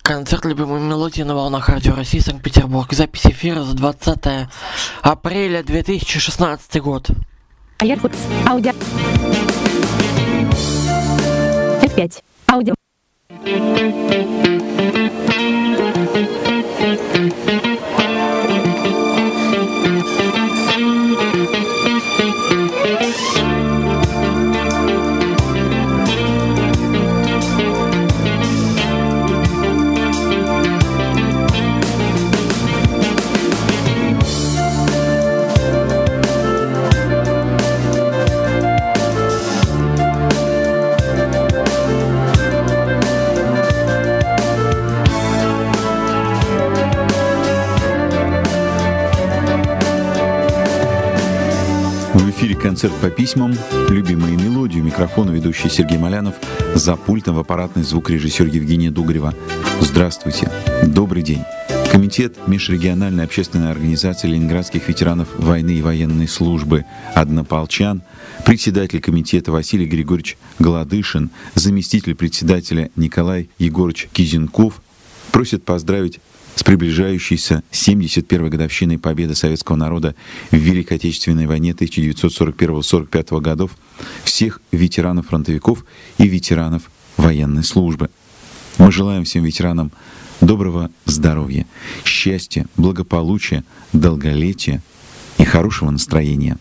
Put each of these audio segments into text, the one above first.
Концерт любимой мелодии на волнах Радио России Санкт-Петербург. Запись эфира за 20 апреля 2016 год. AirPods. Аудио. F5. Аудио. Концерт по письмам, любимые мелодии, у микрофона ведущий Сергей Малянов, за пультом аппаратный звукорежиссер Евгения Дугарева. Здравствуйте, добрый день. Комитет межрегиональной общественной организации ленинградских ветеранов войны и военной службы «Однополчан», председатель комитета Василий Григорьевич Гладышин, заместитель председателя Николай Егорович Кизенков просят поздравить с приближающейся 71-й годовщиной победы советского народа в Великой Отечественной войне 1941-1945 годов всех ветеранов-фронтовиков и ветеранов военной службы. Мы желаем всем ветеранам доброго здоровья, счастья, благополучия, долголетия и хорошего настроения.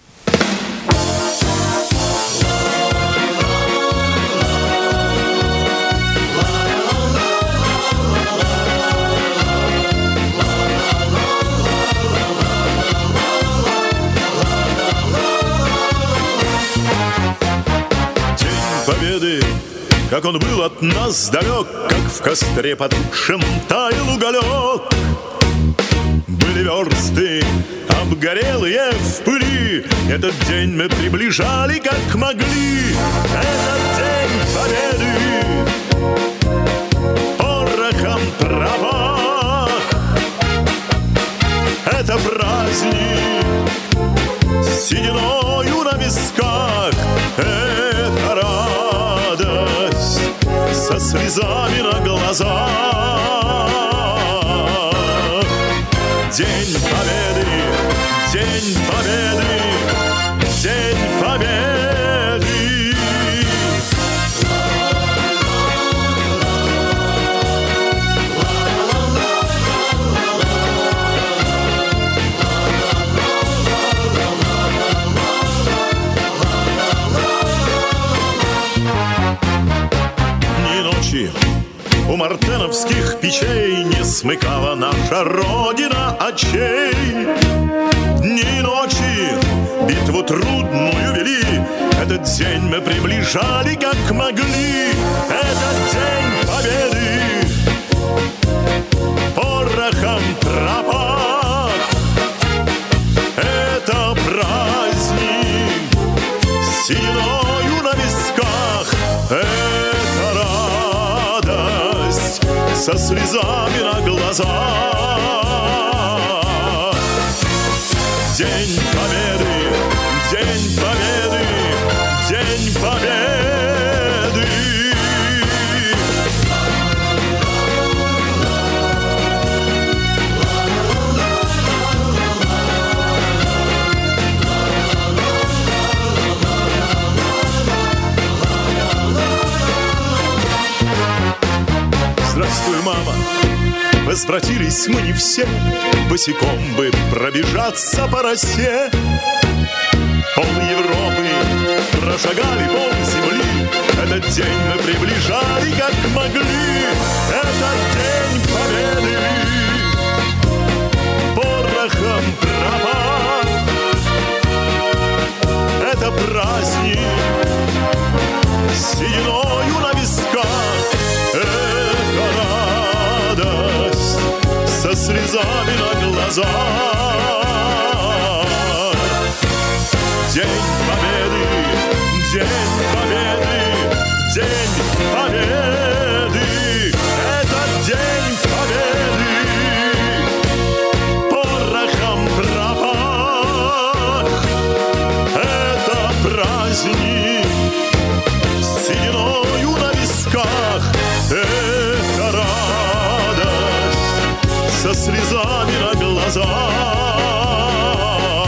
Победы, как он был от нас далек, как в костре потухшем таял уголек. Были версты обгорелые в пыли, этот день мы приближали как могли. Этот день победы порохом пропах. Это праздник с сединою на висках. Это радость со слезами на глазах. День победы, день победы, день победы. У мартеновских печей не смыкала наша Родина очей. Дни и ночи битву трудную вели, этот день мы приближали как могли. Этот день победы порохом пропах. Это праздник с сединою на висках. Со слезами на глазах. День победы, день победы, день победы. Здравствуй, мама, возвратились мы не все, босиком бы пробежаться по росе. Пол Европы прошагали, пол земли, этот день мы приближали как могли. Этот день победы порохом пропах. Это праздник с сединою на висках. Со слезами на глазах. День победы, день победы, день победы. Это день победы порохом пропах. Это праздник с сединою на висках. Это радость со слезами на глазах.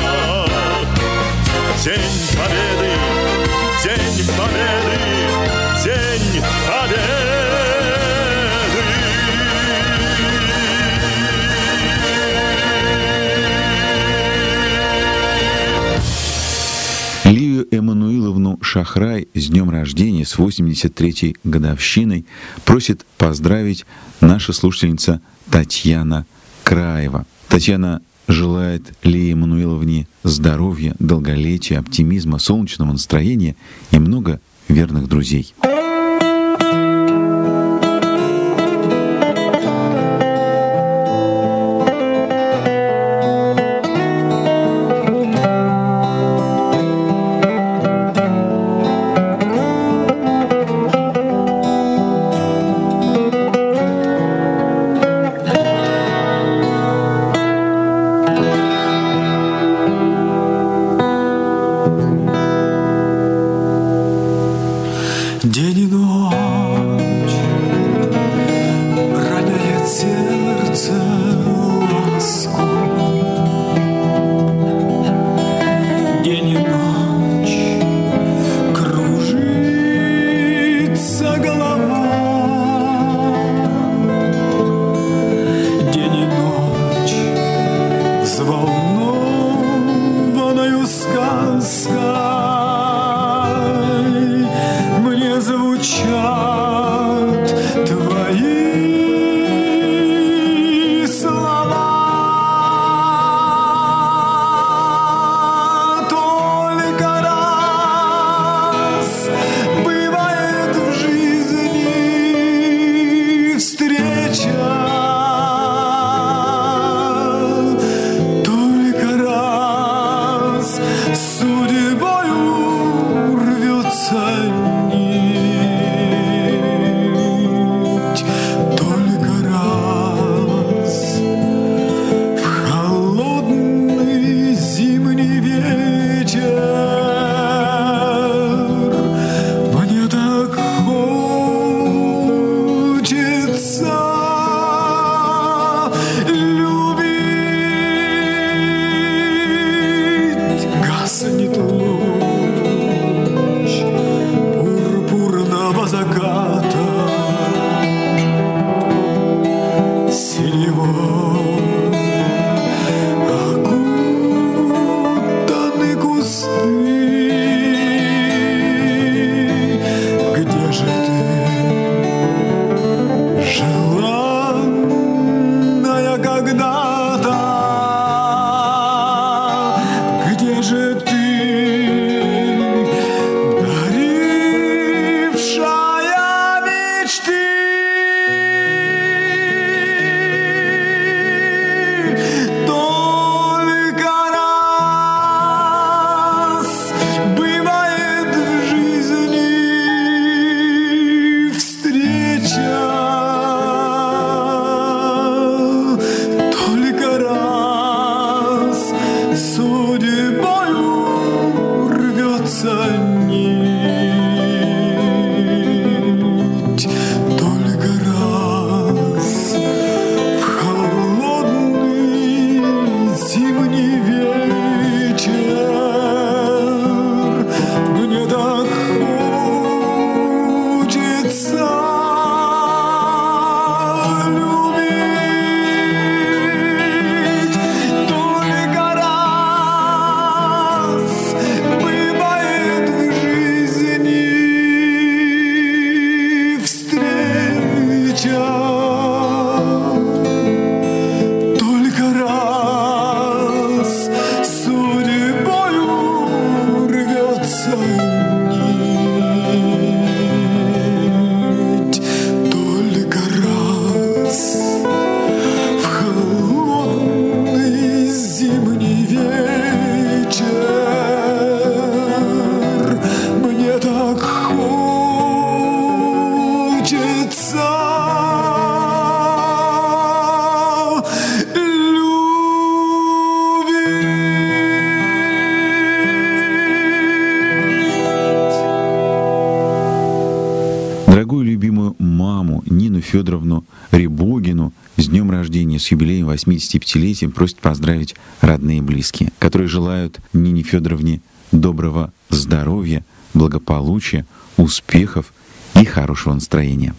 День Победы, День Победы, День Победы. Лию Эммануиловну Шахрай с днем рождения, с 83-й годовщиной просит поздравить наша слушательница Татьяна Краева. Татьяна желает Лии Эммануиловне здоровья, долголетия, оптимизма, солнечного настроения и много верных друзей. День и ночь роняет сердце ласку. День и ночь кружится голова. День и ночь взволнованную сказкой звучат твои слова. Только раз бывает в жизни встреча, только раз судьбою рвется гаснет луч пурпурного заката, синевой окутаны кусты. Где же ты, желанная когда-то? Где же ты, дарившая мечты? Только раз бывает в жизни встреча, только раз судьбою рвется нить, только раз в холодный зимний вечер мне так хочется любить, только раз бывает в жизни встреча, только раз судьбою рвется нить, только раз в холодный зимний вечер мне так хочется Дорогую любимую маму Нину Федоровну Рябугину с днем рождения, с юбилеем 85-летием просят поздравить родные и близкие, которые желают Нине Федоровне доброго здоровья, благополучия, успехов и хорошего настроения.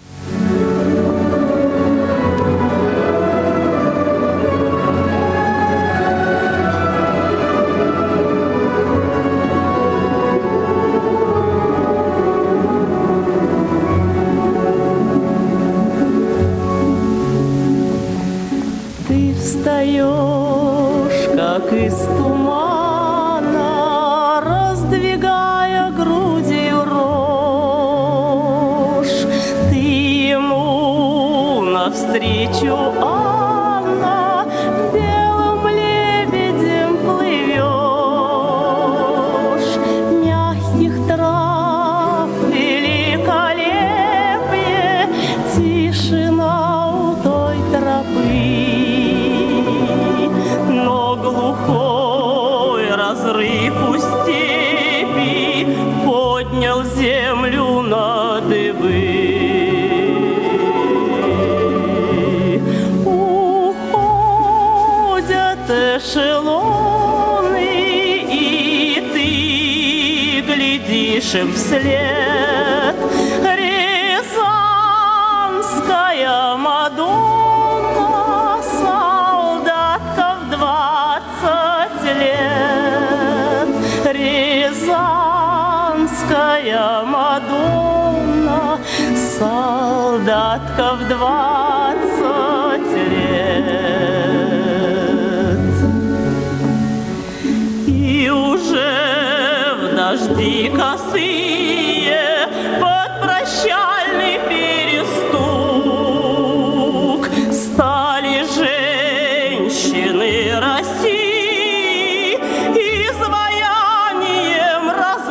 Встаешь, как из тумана, раздвигая грудью рожь. Ты ему навстречу, Анна, белым лебедем плывешь. Мягких трав великолепие, тишина у той тропы. Глухой разрыв у степи поднял землю на дыбы. Уходят эшелоны, и ты глядишь им вслед. Рязанская Мадонна, солдатка в 20 лет. Рязанская Мадонна, солдатка в 20 лет. И уже в дожди косые под прощальный перестук стали женщины России изваянием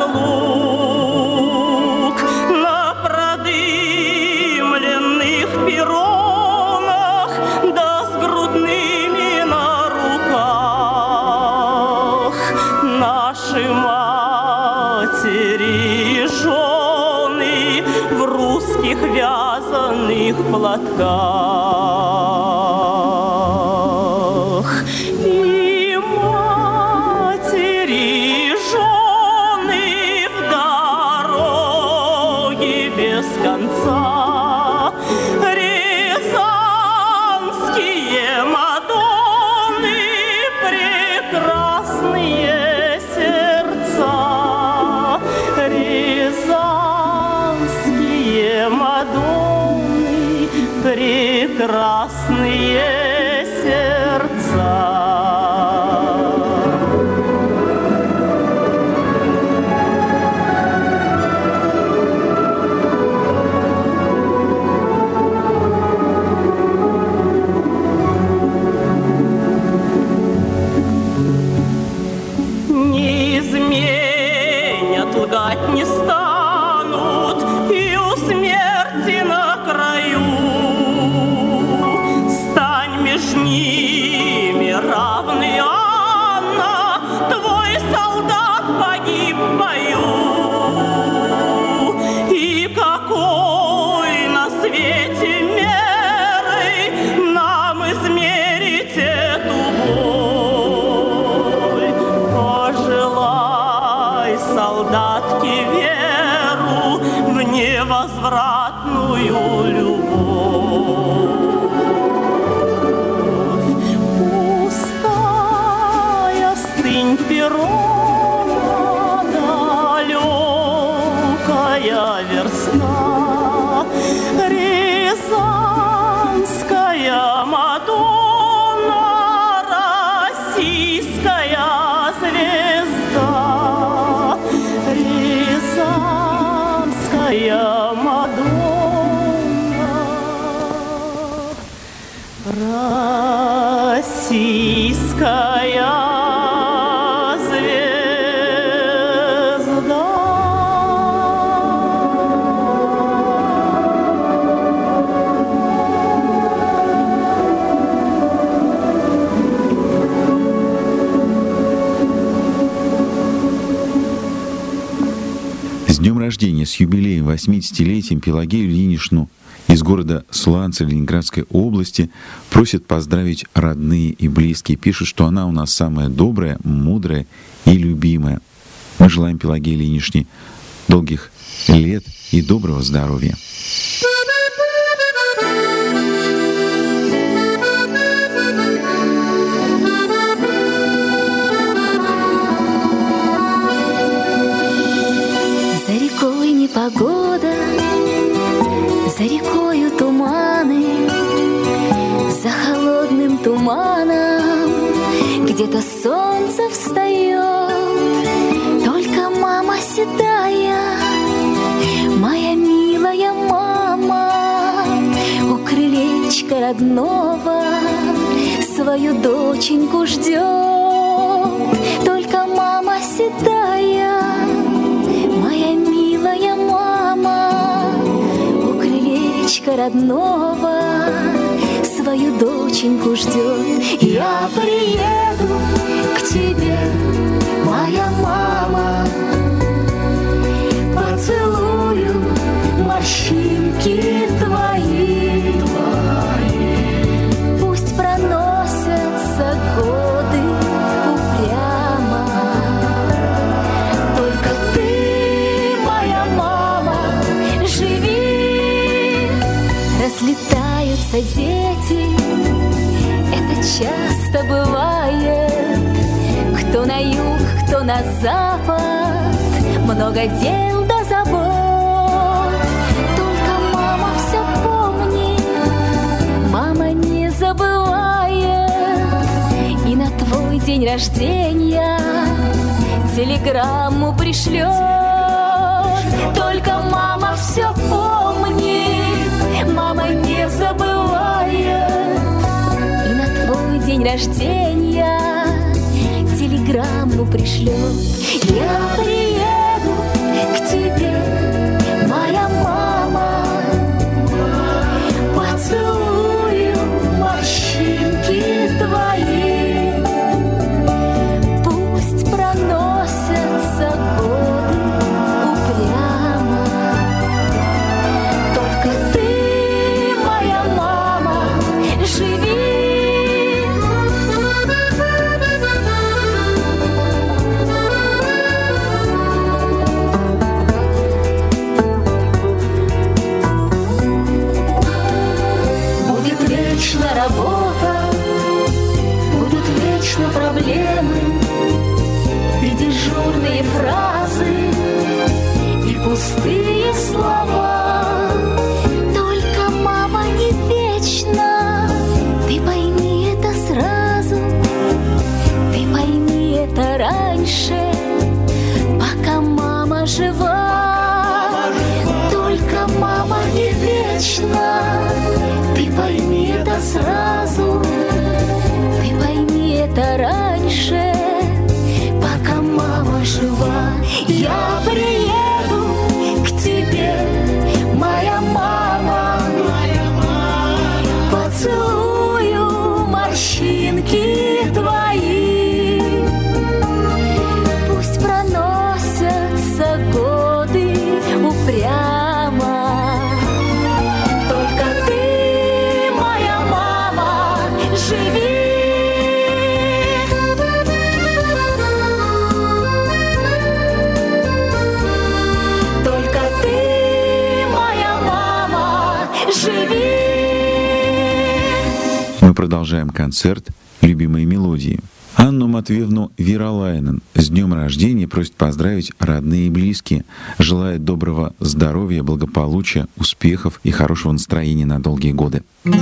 разлук. На продымленных перронах, да с грудными на руках, наши матери и жены в русских вязаных платках. И матери и жены в дороге без конца. Рязанские Мадонны, прекрасные сердца. Рязанские Мадонны, прекрасные сердца. Не изменят, лгать не станут, и у смерти на краю. Стань меж ними равный, Анна, твой солдат погиб в бою. И какой на свете мерой нам измерить эту боль? Пожелай солдатке веру в невозвратную любовь. Пустая стынь перрона, далекая верста. Рязанская Мадонна, российская звезда. Рязанская Мадонна, российская звезда. С днем рождения, с юбилеем 80-летием Пелагею Ильиничну из города Сланца Ленинградской области просит поздравить родные и близкие. Пишет, что она у нас самая добрая, мудрая и любимая. Мы желаем Пелагее Ильиничне долгих лет и доброго здоровья. За рекой непогода, за рекою туманы, за холодным туманом где-то солнце встает. Только мама седая, моя милая мама, у крылечка родного свою доченьку ждет. Только мама седая, моя милая мама, у крылечка родного свою доченьку ждет. Я приеду к тебе, моя мама, поцелую морщинки твои. Пусть проносятся годы упрямо, только ты, моя мама, живи. Разлетаются дети, это часто бывает. Кто на юг, кто на запад, много дел да забот. Только мама все помнит, мама не забывает. И на твой день рождения телеграмму пришлет. Только мама все помнит, мама не забывает. И на твой день рождения телеграмму пришлет. Я приеду к тебе, моя мама, поцелую морщинки твои. Пусть проносятся годы упрямо, только ты, моя мама, живи. Работа, будут вечно проблемы и дежурные фразы, и пустые слова. Только мама не вечна, ты пойми это сразу, ты пойми это раньше, пока мама жива. Только мама не вечна, ты пойми это сразу, ты пойми это раньше, пока мама жива. Я приеду к тебе, моя мама, поцелую морщинки твои. Пусть проносятся годы упрямо, Продолжаем концерт «Любимые мелодии». Анну Матвеевну Виролайнен с днем рождения просит поздравить родные и близкие. Желает доброго здоровья, благополучия, успехов и хорошего настроения на долгие годы.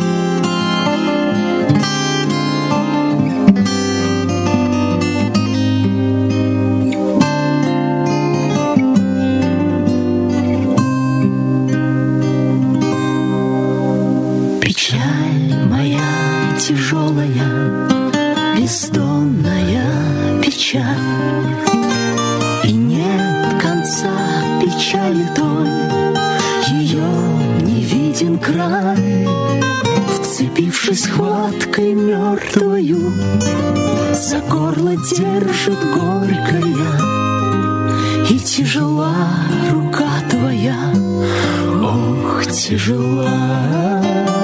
Тяжелая, бездонная печаль, и нет конца печали той, ее не виден край. Вцепившись хваткой мертвою, за горло держит горькая, и тяжела рука твоя. Ох, тяжела.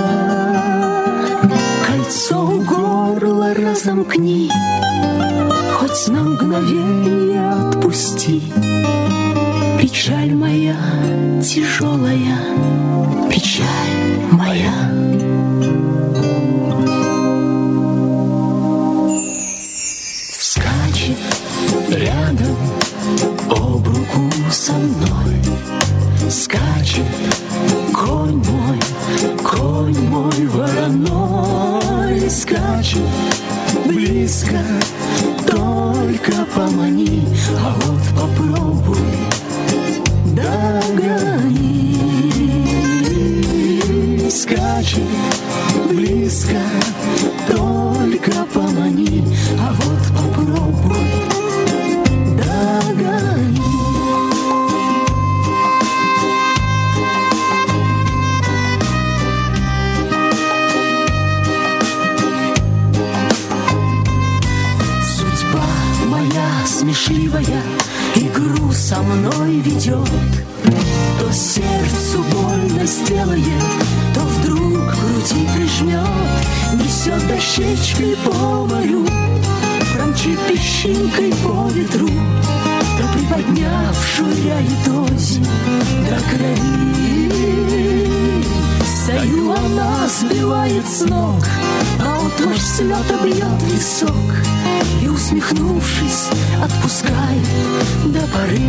Кольцо у горла разомкни, хоть на мгновенье отпусти. Печаль моя тяжелая, печаль моя. Скачет рядом об руку со мной, скачет конь мой вороной, скачет близко, только помани, а вот попробуй догони. Скачет близко, только помани, а вот попробуй догони. Судьба моя смешливая игру со мной ведет, то сердцу больно сделает, то вдруг к груди прижмет, несет дощечкой по морю, промчит песчинкой по ветру, то приподнявшую озимь до крови. Стою, она сбивает с ног, а отмашь слета бьет висок, и, усмехнувшись, отпускает до поры.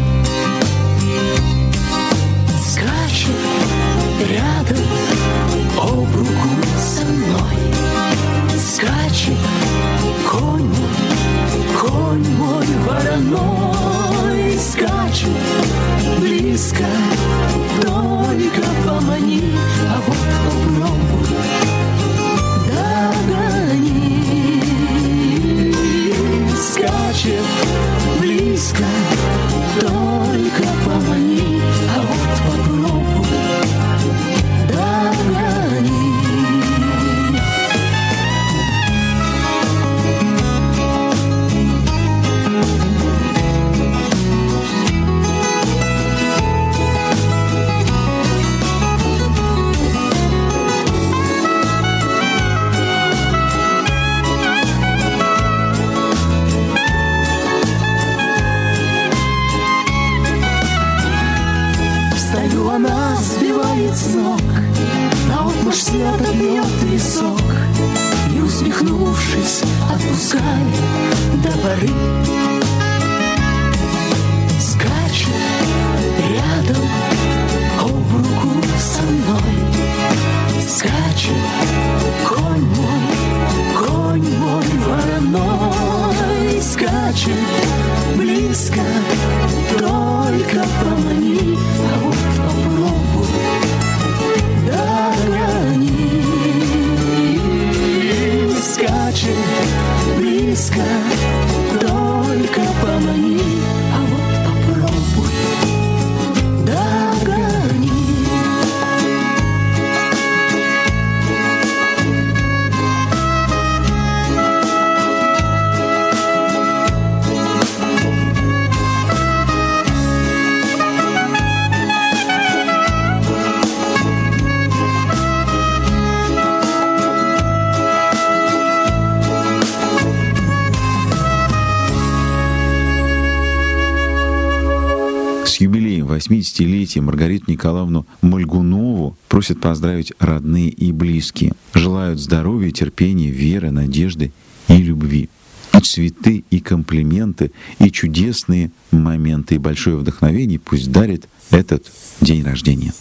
Скачет рядом об руку со мной, скачет конь мой вороной, скачет близко, только помани, а вот попробуй догони. Скачет близко, только помани, а вот попробуй догони. Она сбивает с ног, наотмашь света бьет висок, и, усмехнувшись, отпускает до поры. Скачет рядом об руку со мной, скачет конь мой вороной, скачет близко, только помани, а вот попробуй догони. Скачет близко, только помани, а вот попробуй догони. С юбилеем 80-летия Маргариту Николаевну Мальгунову просят поздравить родные и близкие. Желают здоровья, терпения, веры, надежды и любви. И цветы, и комплименты, и чудесные моменты, и большое вдохновение пусть дарит этот день рождения.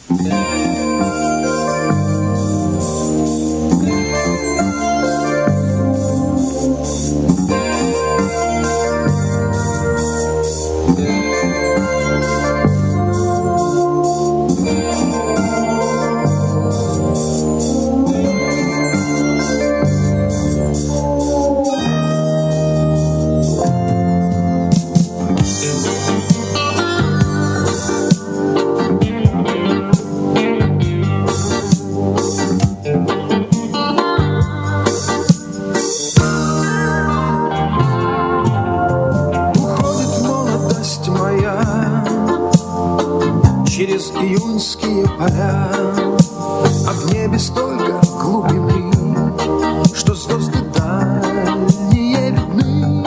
через июньские поля. звезды дальние видны,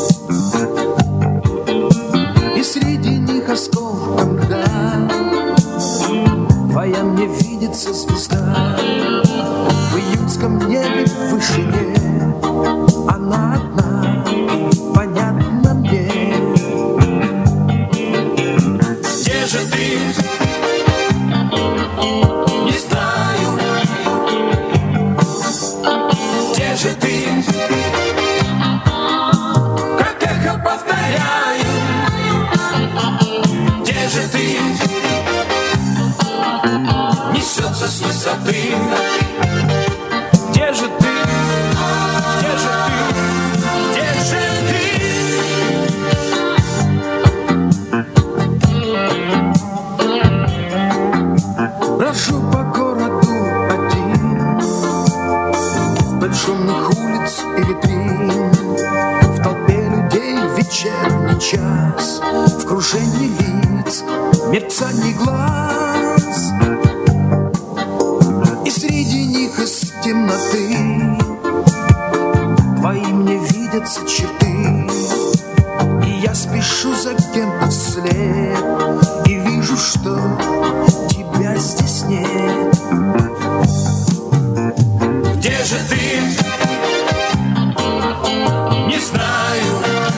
и среди них осколком льда твоя мне видится звезда. В июньском небе в вышине она одна, понятна мне. Где же ты? Не знаю. Где же ты? Как эхо повторяю. Где же ты? Несется с высоты. Где же ты? Где же ты? Где же ты? Брожу по городу один, вдоль шумных улиц и витрин, в толпе людей в вечерний час, в кружении лиц, мерцании глаз. И среди них из темноты твои мне видятся черты, и я спешу за кем-то вслед, и вижу, что тебя здесь нет. Где же ты? Не знаю.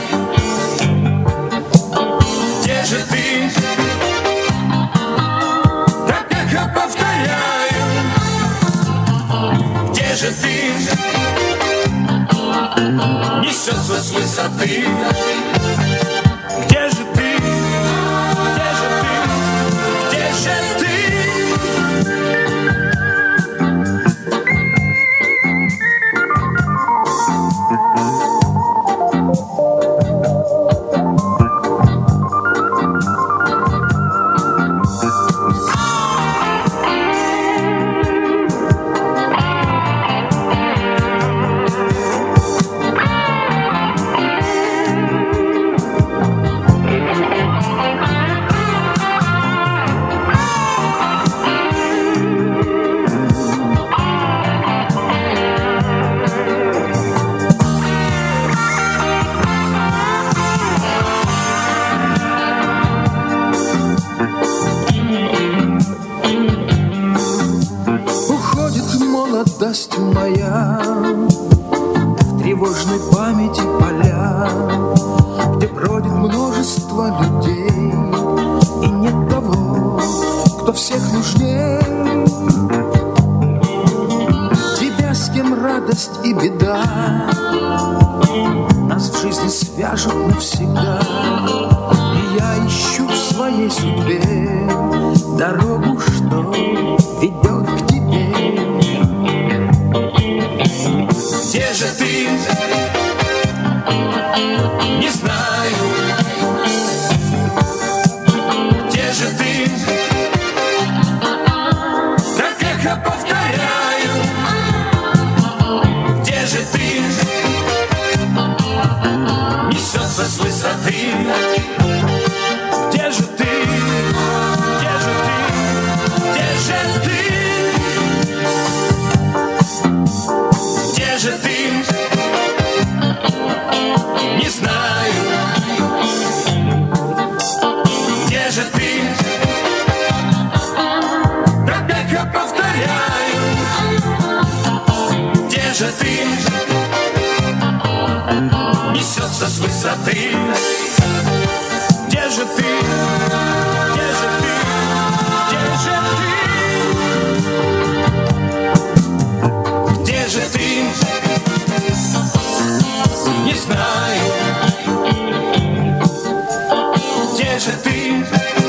Где же ты? Как эхо повторяю. Где же ты? Несется с высоты. Где же ты? Где же ты? Где же ты? Молодость моя в тревожной памяти поля, где бродит множество людей, и нет того, кто всех нужней. Тебя, с кем радость и беда нас в жизни свяжут навсегда, и я ищу в своей судьбе дорогу, что ведет к тебе. Где же ты? Не знаю. Где же ты? Как эхо повторяю. Где же ты? Несется с высоты. Где же ты? Где же ты? Где же ты? Где же ты? Не знаю. Где же ты? Как эхо повторяю. Где же ты? Несется с высоты. Где же ты? Где же ты? Где же ты? Где же ты? Не знаю. Где же ты?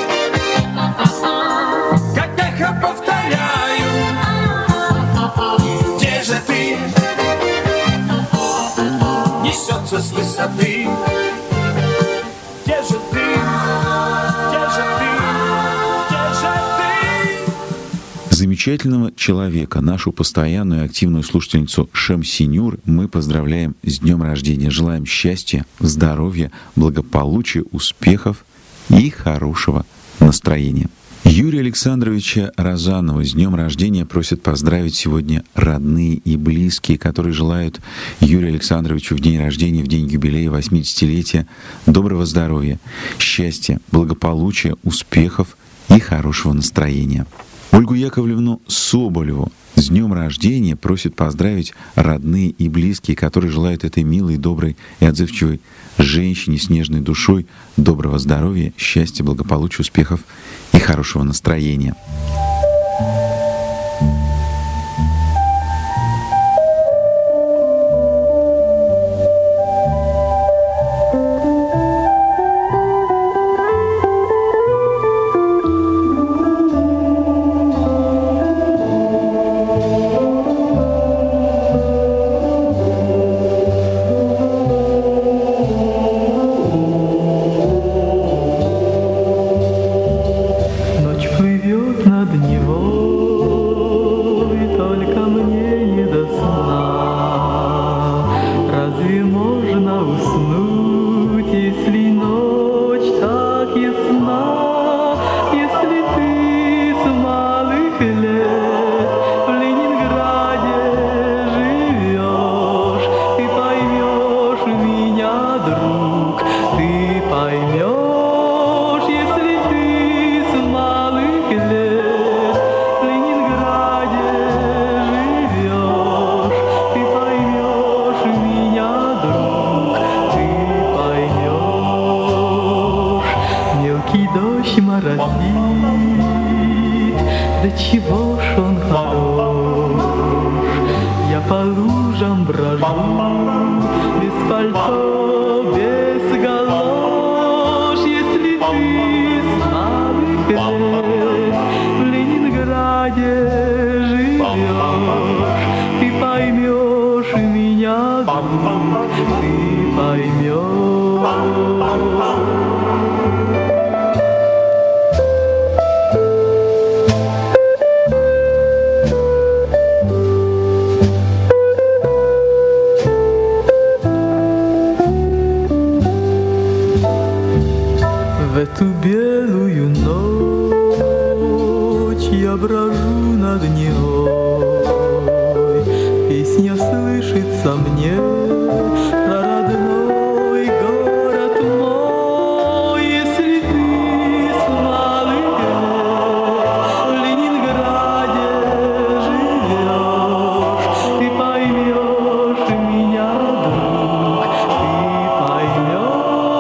Как эхо повторяю. Где же ты? Несется с высоты. Где же ты? Где же ты? Где же ты? Замечательного человека, нашу постоянную и активную слушательницу Шемсинюр, мы поздравляем с днем рождения. Желаем счастья, здоровья, благополучия, успехов и хорошего настроения. Юрия Александровича Розанова с днем рождения просят поздравить сегодня родные и близкие, которые желают Юрию Александровичу в день рождения, в день юбилея 80-летия доброго здоровья, счастья, благополучия, успехов и хорошего настроения. Ольгу Яковлевну Соболеву с днем рождения просят поздравить родные и близкие, которые желают этой милой, доброй и отзывчивой женщине с нежной душой доброго здоровья, счастья, благополучия, успехов и хорошего настроения. Да чего ж он хорош, я по лужам брожу, без пальто, без галош. Если ты с малых лет в Ленинграде живешь, ты поймешь меня, друг, ты поймешь. В эту белую ночь я брожу над Невой, песня слышится мне про родной город мой. Если ты с малых лет в Ленинграде живешь, ты поймешь меня, друг, ты поймешь.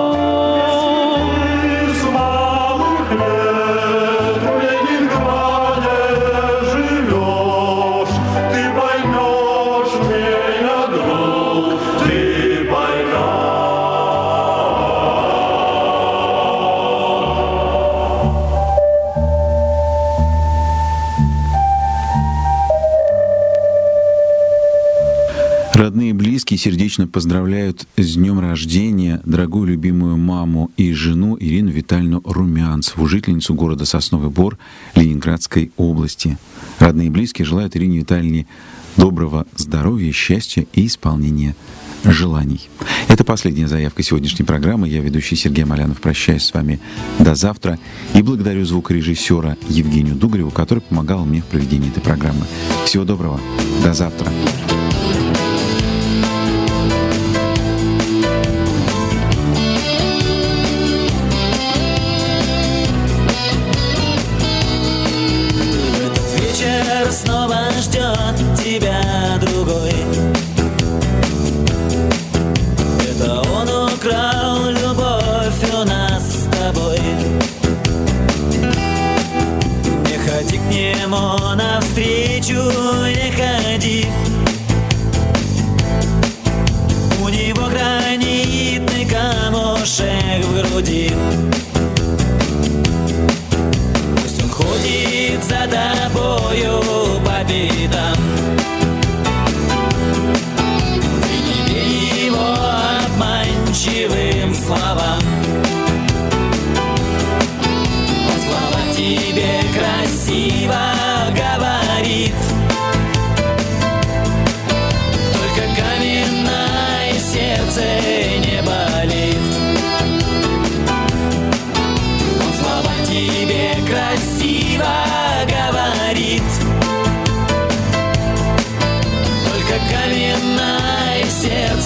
Родные и близкие сердечно поздравляют с днем рождения дорогую любимую маму и жену Ирину Витальевну Румянцеву, жительницу города Сосновый Бор Ленинградской области. Родные и близкие желают Ирине Витальевне доброго здоровья, счастья и исполнения желаний. Это последняя заявка сегодняшней программы. Я, ведущий Сергей Малянов, прощаюсь с вами до завтра и благодарю звукорежиссера Евгению Дугареву, который помогал мне в проведении этой программы. Всего доброго. До завтра. Снова ждет тебя другой. Это он украл любовь у нас с тобой. Не ходи к нему навстречу, не ходи.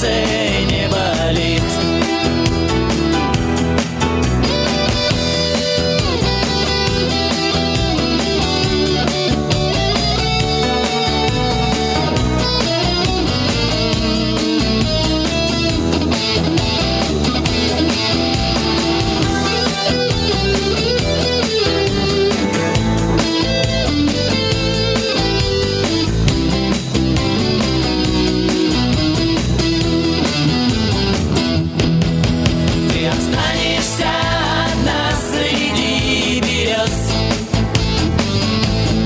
сердце не болит.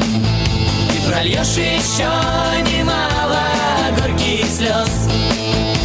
Прольешь еще немало горьких слез.